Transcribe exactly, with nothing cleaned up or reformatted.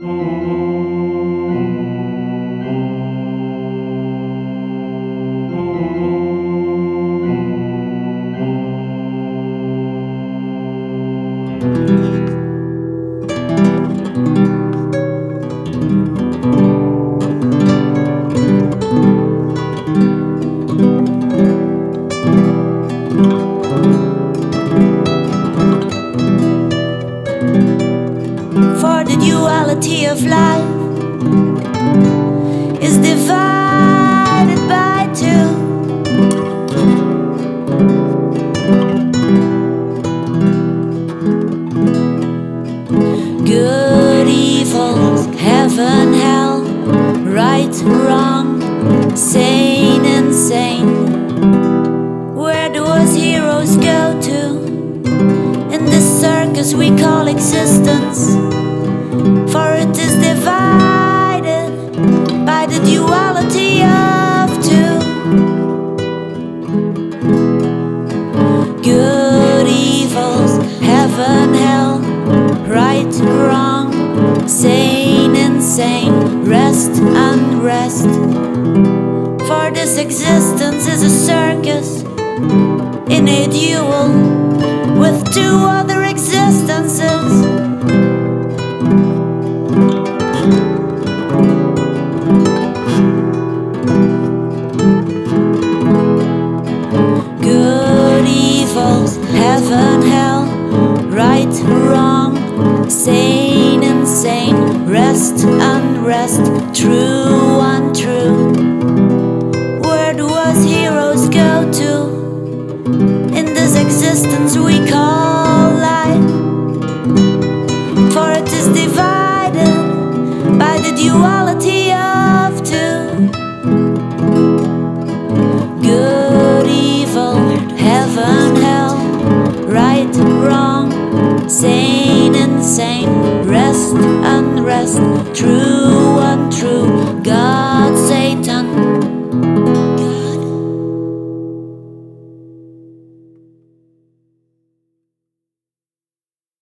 For the duality of life is divided by two. Good, evil, heaven, hell, right, wrong, sane, insane. Where do us heroes go to in this circus we call existence? For it is divided by the duality of two. Good, evils, heaven, hell, right, wrong, sane, insane, rest, unrest. For this existence is a circus in a duel with two other existences. Good, evils, heaven, hell, right, wrong, sane, insane, rest, unrest, true, untrue. Where do us heroes go to in this existence we call life? For it is divided by the duality of two. Good, evil, heaven, hell, right, wrong, sane, insane, rest, unrest, true.